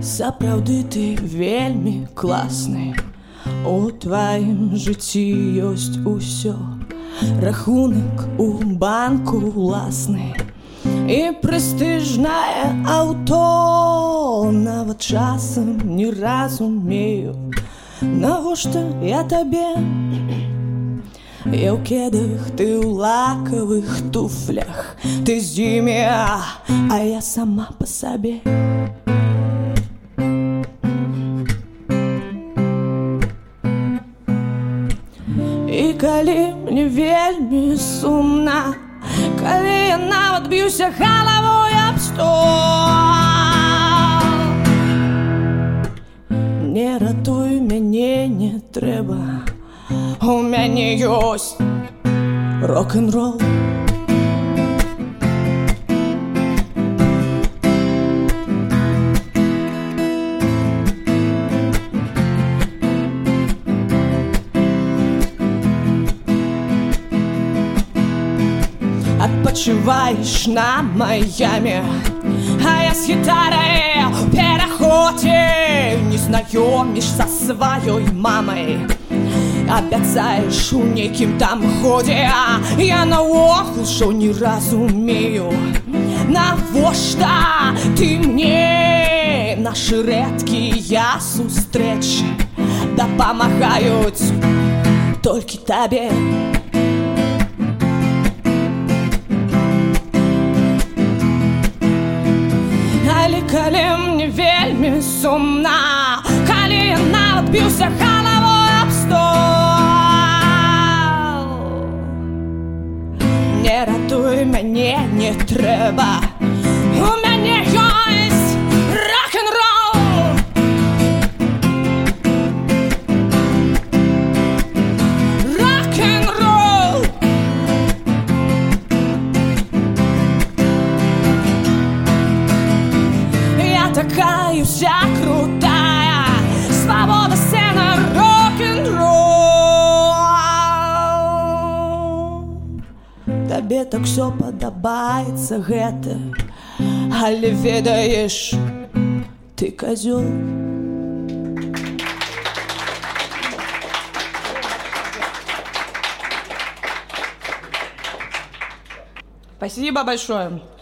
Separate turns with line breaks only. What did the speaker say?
Сапраўды ты вельмі класны. У тваім жыцці ёсць усё. Рахунак у банку ўласны і прэстыжнае аўто. Нават часам не разумею, навошта я табе. Я ў кедах, ты ў лакавых туфлях. Ты з імі, а я сама па сабе. І калі мне вельмі сумна, калі я нават б'юся галавой аб стол, не ратуй мяне, не трэба. У мяне ёсць рок-н-рол. Адпачываеш на Майаме, а я з гітарай у пераходзе. Не знаёмішся са сваёй мамай, абяцаеш у нейкім там ходзе. А я наогул шо не разумею, навошта ты мне. Нашы рэдкія сустрэчы дапамагаюць толькі табе. Калі мне вельмі сумна, калі я нават б'юся галавой аб стол, не ратуй мяне, не трэба. У мяне ёсць рок-н-рол. Рок-н-рол. Такая вся крутая, свобода, сцена, рок-н-рол. Табе так всё падабаецца гэта, але ведаеш, ты козёл. Спасибо большое.